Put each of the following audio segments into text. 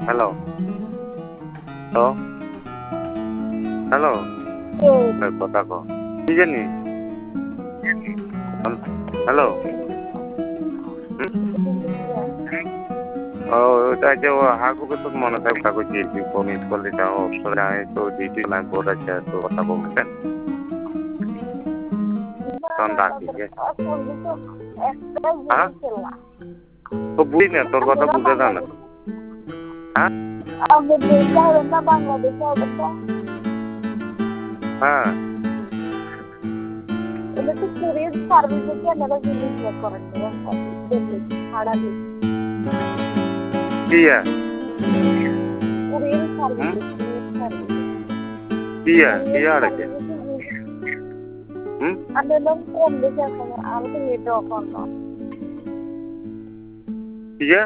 hello hello hello কথা কো কি জানি হ্যালো ওটা যে হাগুকে তো মনে থাকে কাগজ দিয়ে মিস করলে যাও অবসরে আয় তো ডিউটি না বোর্ড আছে তো কথা বলতেন তখন ডাকি হ্যাঁ তো বুঝি না তোর কথা বুঝে দাও না হ্যাঁ হ্যাঁ দিয়া দিয়া দিয়া আড়াকে দিয়া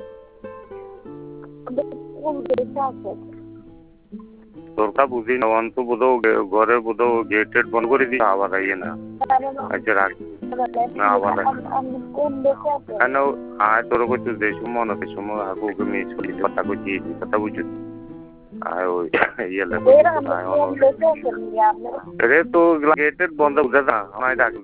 তোরটা বুঝি না অন্ত বোধ ঘরে বোধ গেট টেট বন্ধ করে দিয়ে আবার আইয়ে না আচ্ছা রাখ না আবার কেন আয় তোর করছিস যে সময় না সেই সময় হাকুকে মিস করি কথা কইছি কথা বুঝছিস আয় ওই ইয়ে রে তো গেট টেট বন্ধ বুঝে না আমায় ডাক